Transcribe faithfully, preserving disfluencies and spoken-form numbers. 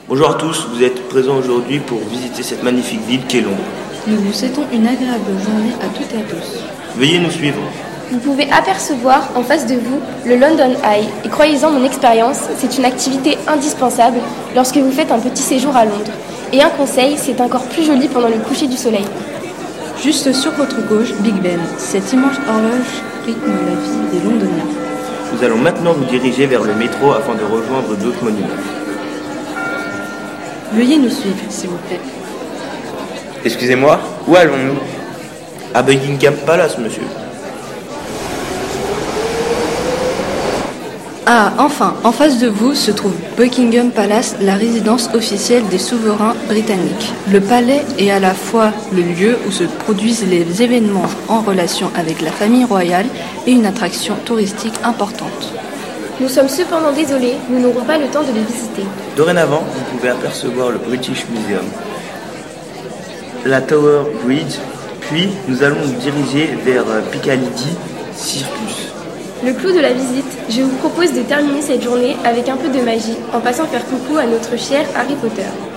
Bonjour à tous, vous êtes présents aujourd'hui pour visiter cette magnifique ville qu'est Londres. Nous vous souhaitons une agréable journée à toutes et à tous. Veuillez nous suivre. Vous pouvez apercevoir en face de vous le London Eye. Et croyez-en mon expérience, c'est une activité indispensable lorsque vous faites un petit séjour à Londres. Et un conseil, c'est encore plus joli pendant le coucher du soleil. Juste sur votre gauche, Big Ben. Cette immense horloge rythme la vie des Londoniens. Nous allons maintenant nous diriger vers le métro afin de rejoindre d'autres monuments. Veuillez nous suivre, s'il vous plaît. Excusez-moi, où allons-nous? À Buckingham Palace, monsieur. Ah, enfin, en face de vous se trouve Buckingham Palace, la résidence officielle des souverains britanniques. Le palais est à la fois le lieu où se produisent les événements en relation avec la famille royale et une attraction touristique importante. Nous sommes cependant désolés, nous n'aurons pas le temps de les visiter. Dorénavant, vous pouvez apercevoir le British Museum, la Tower Bridge, puis nous allons nous diriger vers Piccadilly Circus. Le clou de la visite, je vous propose de terminer cette journée avec un peu de magie en passant faire coucou à notre cher Harry Potter.